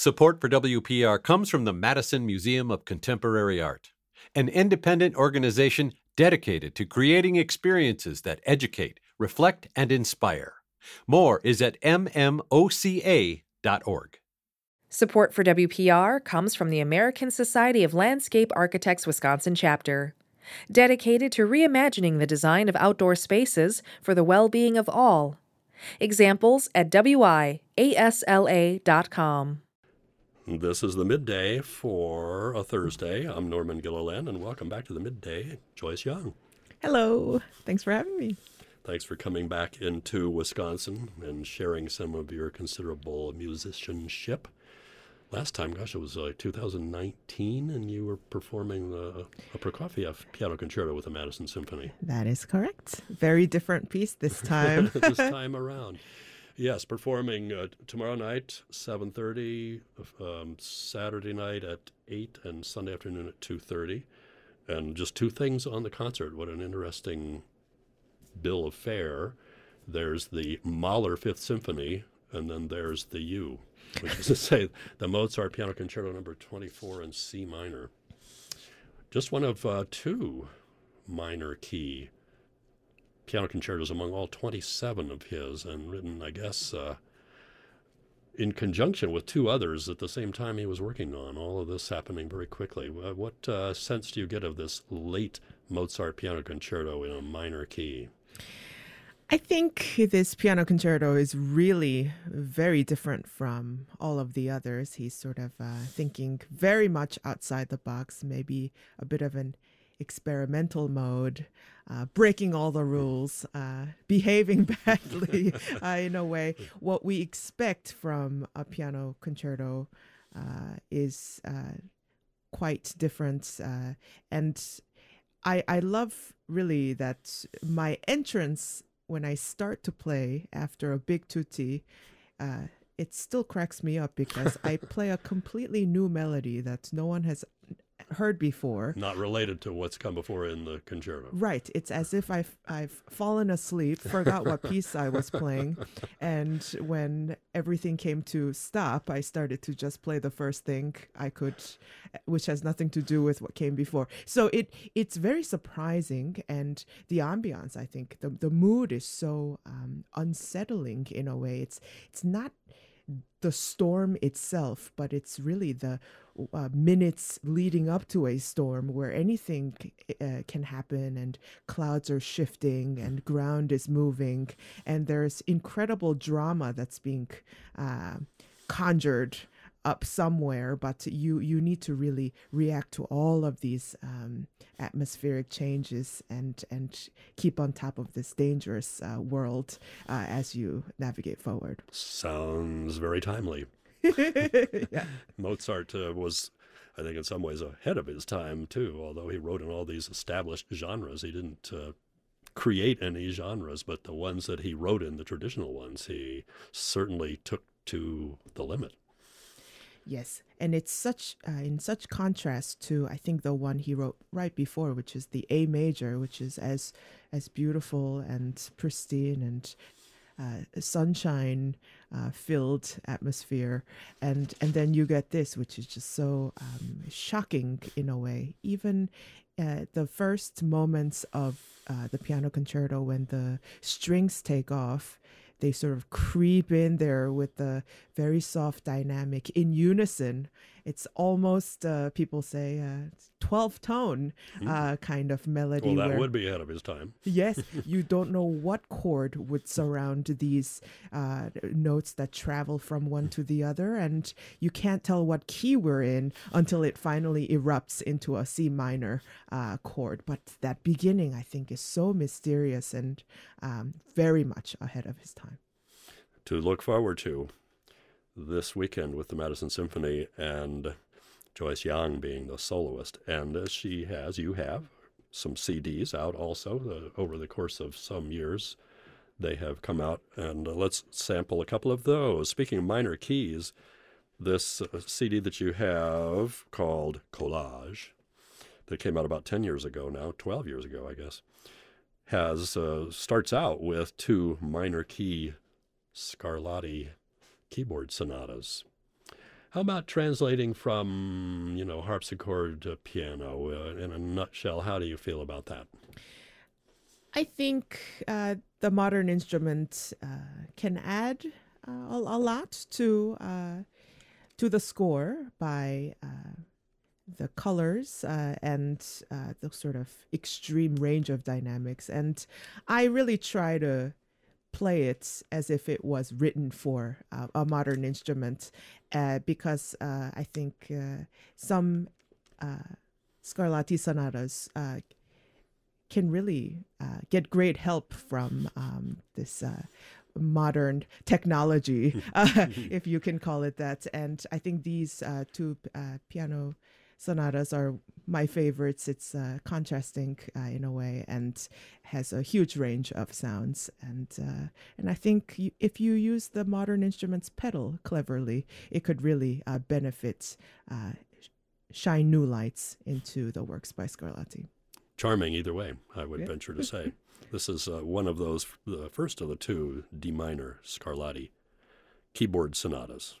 Support for WPR comes from the Madison Museum of Contemporary Art, an independent organization dedicated to creating experiences that educate, reflect, and inspire. More is at mmoca.org. Support for WPR comes from the American Society of Landscape Architects Wisconsin chapter, dedicated to reimagining the design of outdoor spaces for the well-being of all. Examples at wiasla.com. This is the Midday for a Thursday. I'm Norman Gilliland, and welcome back to the Midday, Joyce Young. Hello. Thanks for having me. Thanks for coming back into Wisconsin and sharing some of your considerable musicianship. Last time, gosh, it was like 2019, and you were performing a Prokofiev piano concerto with the Madison Symphony. That is correct. Very different piece this time. This time around. Yes, performing tomorrow night, 7:30, Saturday night at 8, and Sunday afternoon at 2:30. And just two things on the concert. What an interesting bill of fare. There's the Mahler Fifth Symphony, and then there's the U, which is to say the Mozart Piano Concerto number 24 in C minor. Just one of two minor key piano concertos among all 27 of his, and written, I guess, in conjunction with two others at the same time he was working on. All of this happening very quickly. What sense do you get of this late Mozart piano concerto in a minor key? I think this piano concerto is really very different from all of the others. He's sort of thinking very much outside the box, maybe a bit of an experimental mode, breaking all the rules, behaving badly in a way. What we expect from a piano concerto is quite different. And I love really that my entrance, when I start to play after a big tutti, it still cracks me up because I play a completely new melody that no one has heard before. Not related to what's come before in the concerto. Right. It's as if I've fallen asleep, forgot what piece I was playing, and when everything came to stop, I started to just play the first thing I could, which has nothing to do with what came before. So it's very surprising, and the ambiance, I think, the mood is so unsettling in a way. It's not the storm itself, but it's really the minutes leading up to a storm where anything can happen, and clouds are shifting and ground is moving, and there's incredible drama that's being conjured up somewhere, but you need to really react to all of these atmospheric changes and keep on top of this dangerous world as you navigate forward. Sounds very timely. Yeah. Mozart was, I think, in some ways ahead of his time, too. Although he wrote in all these established genres, he didn't create any genres, but the ones that he wrote in, the traditional ones, he certainly took to the limit. Yes, and it's such in such contrast to, I think, the one he wrote right before, which is the A major, which is as beautiful and pristine and sunshine filled atmosphere, and then you get this, which is just so shocking in a way. Even the first moments of the piano concerto, when the strings take off, they sort of creep in there with the very soft dynamic in unison. It's almost, people say, 12-tone kind of melody. Well, that would be ahead of his time. Yes, you don't know what chord would surround these notes that travel from one to the other, and you can't tell what key we're in until it finally erupts into a C minor chord. But that beginning, I think, is so mysterious and very much ahead of his time. To look forward to this weekend with the Madison Symphony and Joyce Young being the soloist. And you have some CDs out also over the course of some years. They have come out, and let's sample a couple of those. Speaking of minor keys, this CD that you have called Collage, that came out about 10 years ago now, 12 years ago, I guess, starts out with two minor key Scarlatti keyboard sonatas. How about translating from, harpsichord to piano? In a nutshell, how do you feel about that? I think the modern instrument can add a lot to the score by the colors and the sort of extreme range of dynamics. And I really try to play it as if it was written for a modern instrument because I think some Scarlatti sonatas can really get great help from this modern technology, if you can call it that. And I think these two piano sonatas are my favorites. It's contrasting in a way and has a huge range of sounds. And I think if you use the modern instruments pedal cleverly, it could really benefit, shine new lights into the works by Scarlatti. Charming either way, I would venture to say. This is one of those, the first of the two D minor Scarlatti keyboard sonatas.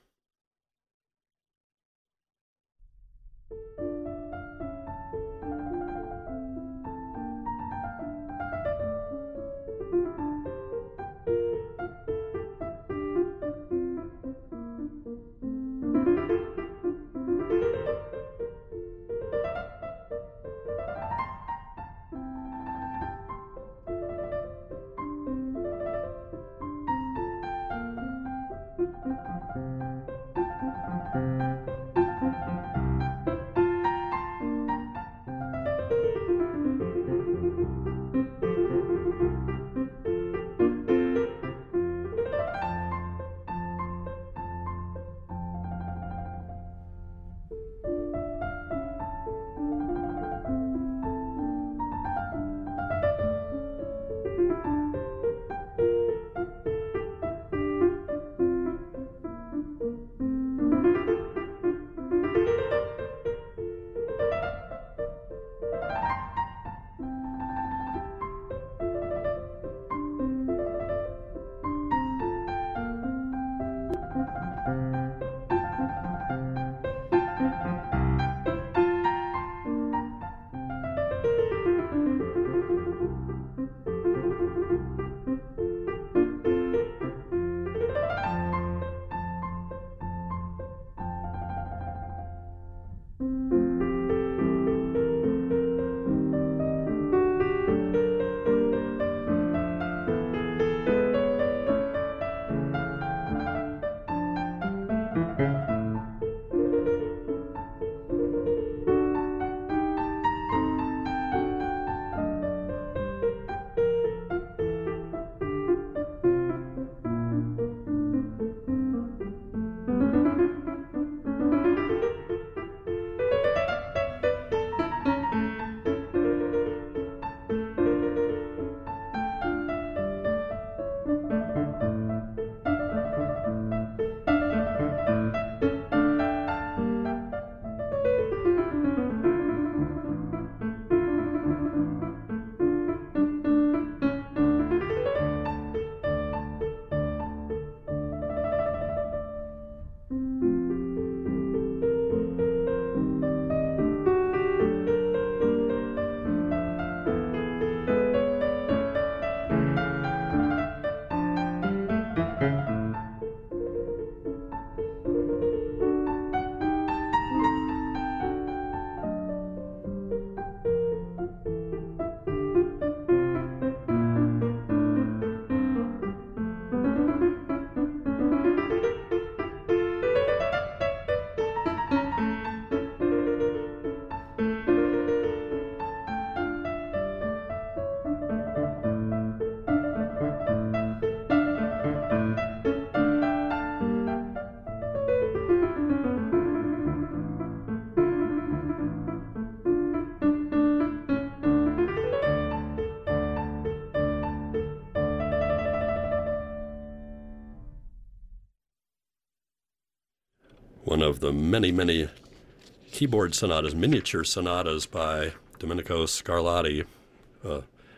One of the many, many keyboard sonatas, miniature sonatas by Domenico Scarlatti,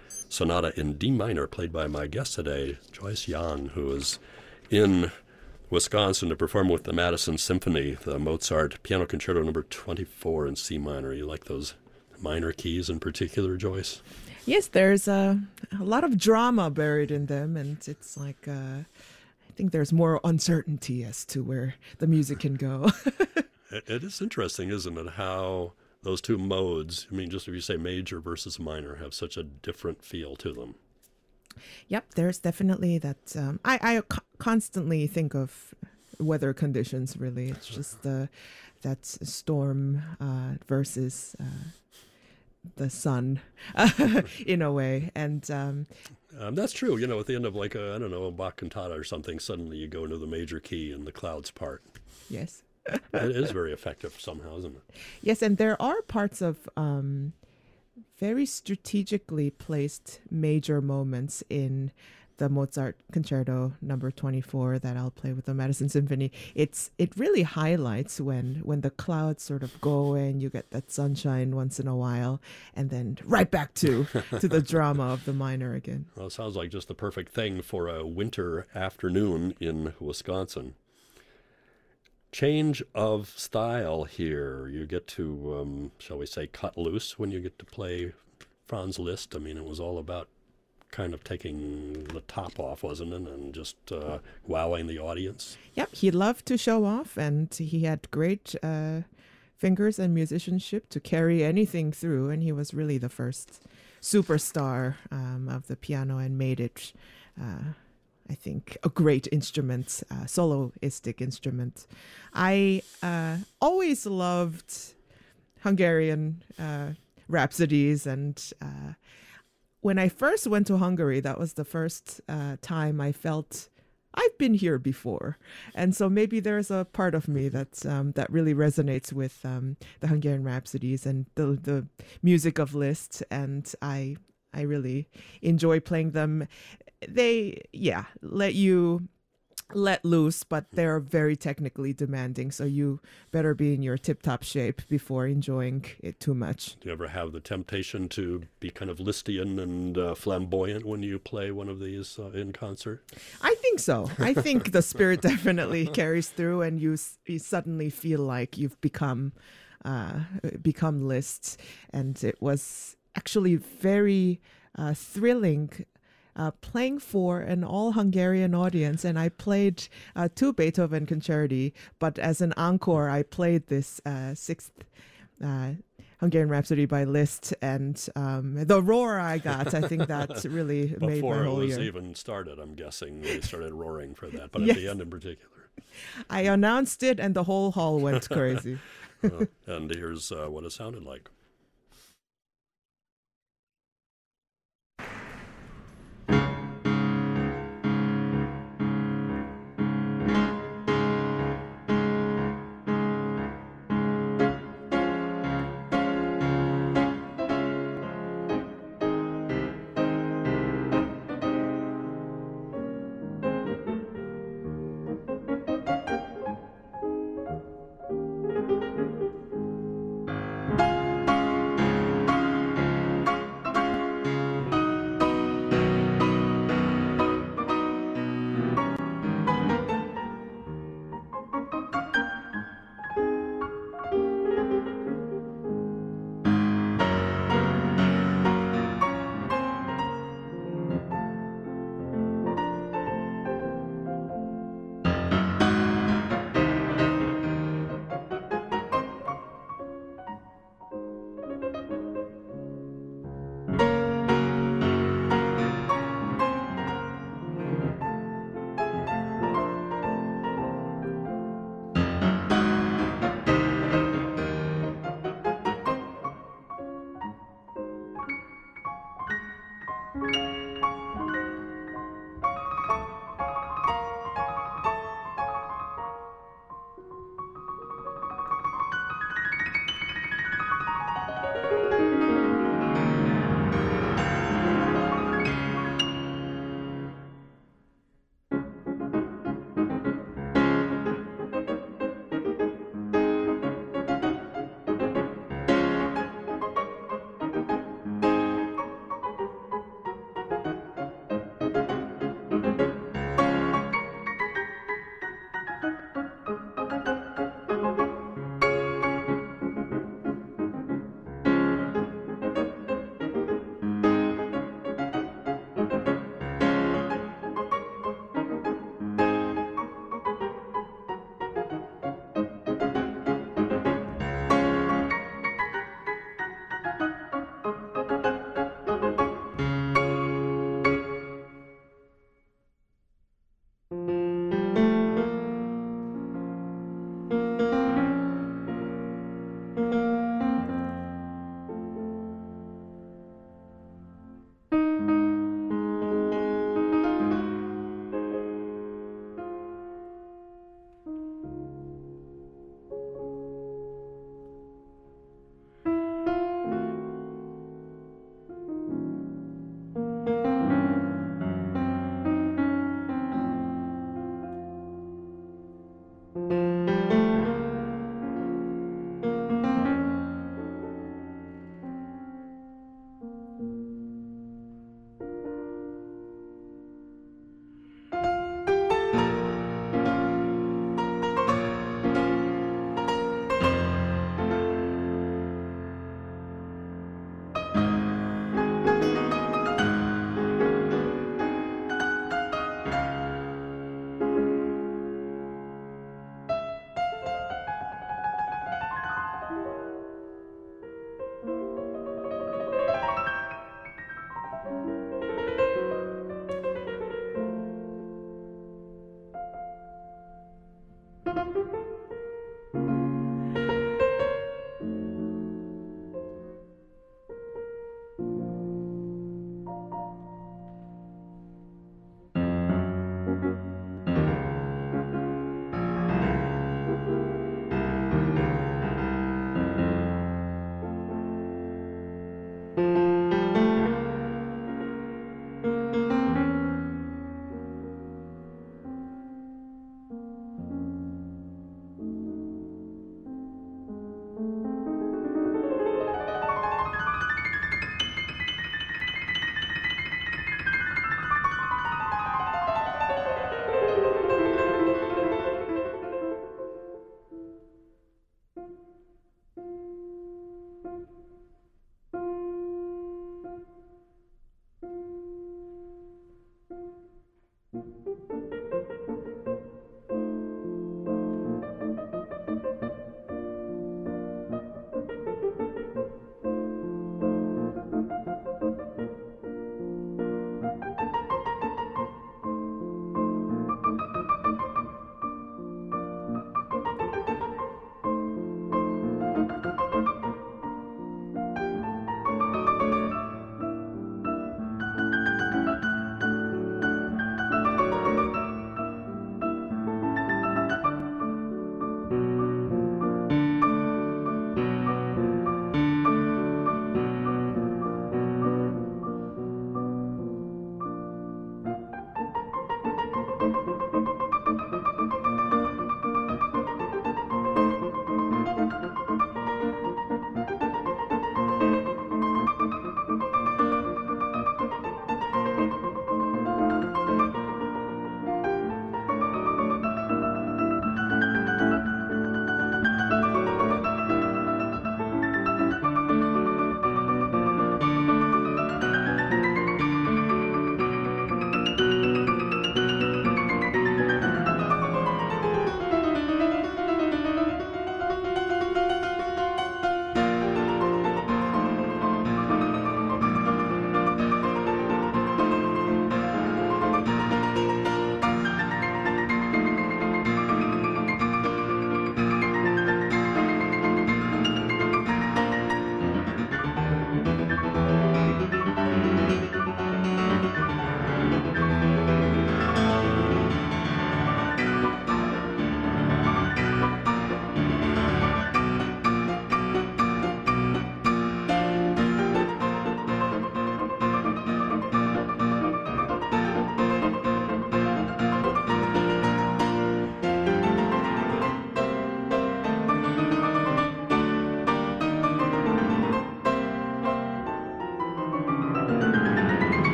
sonata in D minor, played by my guest today, Joyce Yang, who is in Wisconsin to perform with the Madison Symphony, the Mozart Piano Concerto Number 24 in C minor. You like those minor keys in particular, Joyce? Yes, there's a lot of drama buried in them, and it's like I think there's more uncertainty as to where the music can go. It is interesting, isn't it, how those two modes, I mean, just if you say major versus minor, have such a different feel to them. Yep, there's definitely that. I constantly think of weather conditions, really. It's just that storm versus the sun in a way. And that's true. You know, at the end of like a Bach cantata or something, suddenly you go into the major key and the clouds part. Yes. It is very effective somehow, isn't it? Yes, and there are parts of very strategically placed major moments in the Mozart Concerto Number 24 that I'll play with the Madison Symphony. It really highlights when the clouds sort of go away and you get that sunshine once in a while, and then right back to the drama of the minor again. Well, it sounds like just the perfect thing for a winter afternoon in Wisconsin. Change of style here. You get to, shall we say, cut loose when you get to play Franz Liszt. I mean, it was all about kind of taking the top off, wasn't it? And just wowing the audience. Yep, he loved to show off, and he had great fingers and musicianship to carry anything through. And he was really the first superstar of the piano and made it I think, a great instrument, soloistic instrument. I always loved Hungarian rhapsodies, and when I first went to Hungary, that was the first time I felt I've been here before. And so maybe there's a part of me that really resonates with the Hungarian rhapsodies and the music of Liszt, and I really enjoy playing them. They, let loose, but they're very technically demanding, so you better be in your tip-top shape before enjoying it too much. Do you ever have the temptation to be kind of Lisztian and flamboyant when you play one of these in concert? I think so. I think the spirit definitely carries through, and you suddenly feel like you've become Liszt, and it was actually very thrilling playing for an all-Hungarian audience, and I played two Beethoven concerti, but as an encore, I played this sixth Hungarian Rhapsody by Liszt, and the roar I got, I think that really made my whole year. Before it was even started, I'm guessing, they started roaring for that, but yes. At the end in particular. I announced it, and the whole hall went crazy. And here's what it sounded like.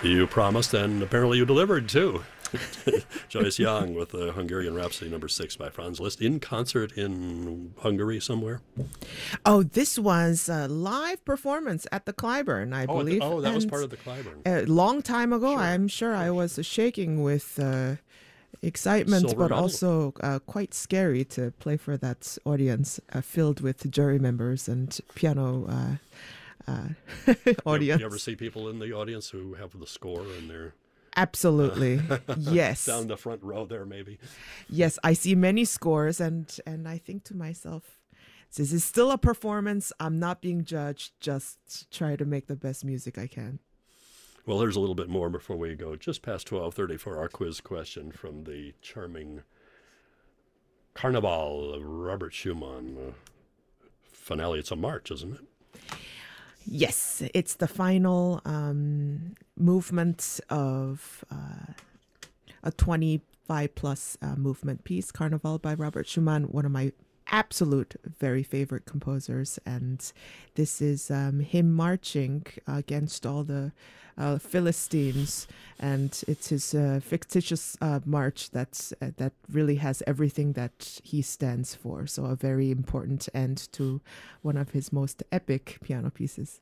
You promised, and apparently you delivered, too. Joyce Young with the Hungarian Rhapsody No. 6 by Franz Liszt, in concert in Hungary somewhere. Oh, this was a live performance at the Clybourne, I believe. That was part of the Clybourne. A long time ago, Sure. I'm sure I was shaking with excitement, Silver but medal. also quite scary to play for that audience filled with jury members and piano audience. You ever see people in the audience who have the score and they're Absolutely. Yes. down the front row there, maybe? Yes, I see many scores, and I think to myself, this is still a performance. I'm not being judged. Just try to make the best music I can. Well, there's a little bit more before we go just past 12:30 for our quiz question from the charming Carnival of Robert Schumann. Finale, it's a march, isn't it? Yes, it's the final movement of a 25-plus movement piece, Carnival by Robert Schumann, one of my absolute very favorite composers. And this is him marching against all the Philistines, and it's his fictitious march that really has everything that he stands for. So a very important end to one of his most epic piano pieces.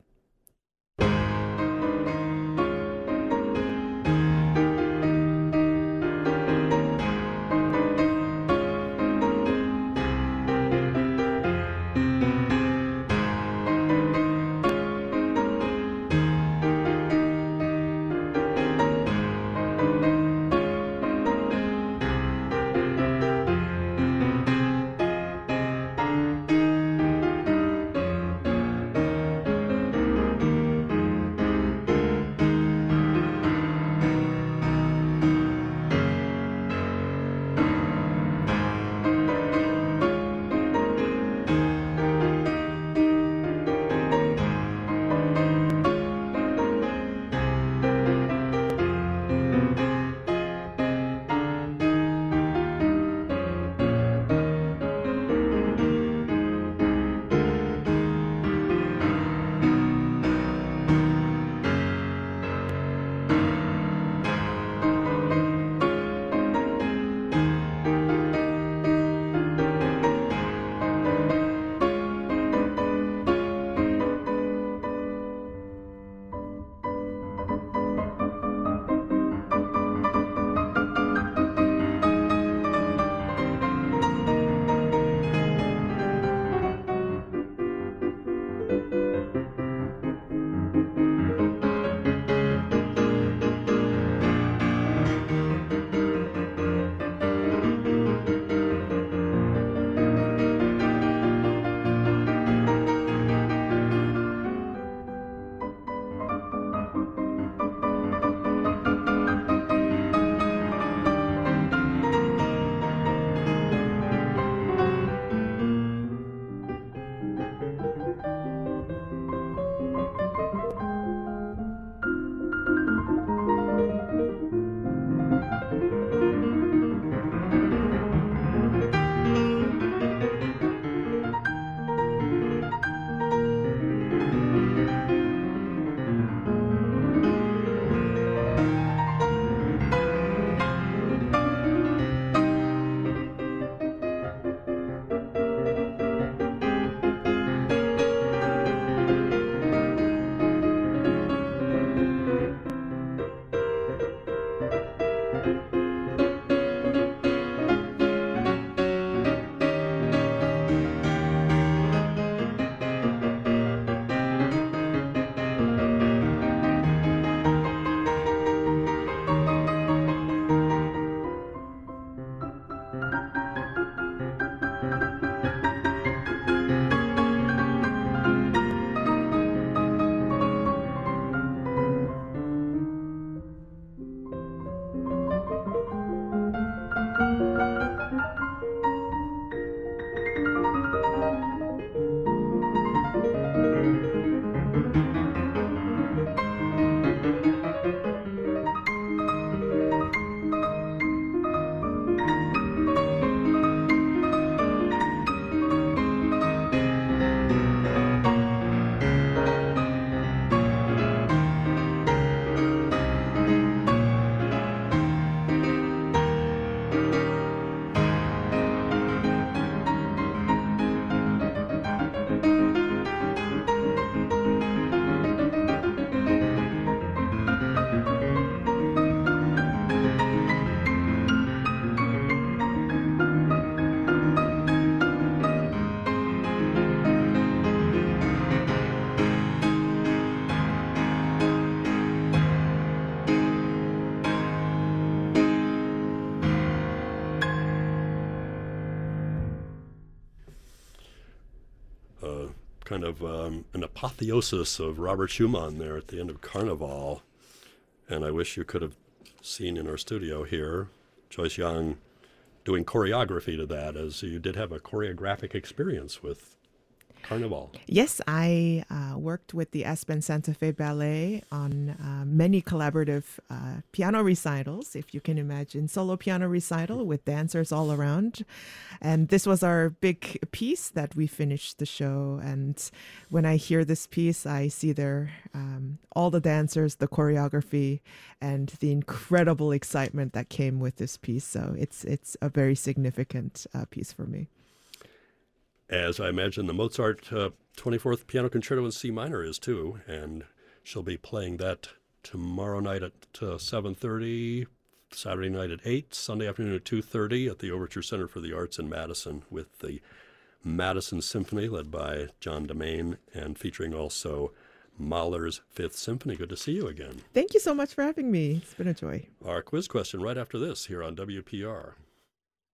kind of an apotheosis of Robert Schumann there at the end of Carnival. And I wish you could have seen in our studio here Joyce Young doing choreography to that, as you did have a choreographic experience with Carnival. Yes, I worked with the Aspen Santa Fe Ballet on many collaborative piano recitals, if you can imagine, solo piano recital with dancers all around. And this was our big piece that we finished the show. And when I hear this piece, I see there all the dancers, the choreography, and the incredible excitement that came with this piece. So it's a very significant piece for me. As I imagine the Mozart 24th Piano Concerto in C minor is too, and she'll be playing that tomorrow night at 7:30, Saturday night at 8, Sunday afternoon at 2:30 at the Overture Center for the Arts in Madison with the Madison Symphony led by John DeMain and featuring also Mahler's Fifth Symphony. Good to see you again. Thank you so much for having me. It's been a joy. Our quiz question right after this here on WPR.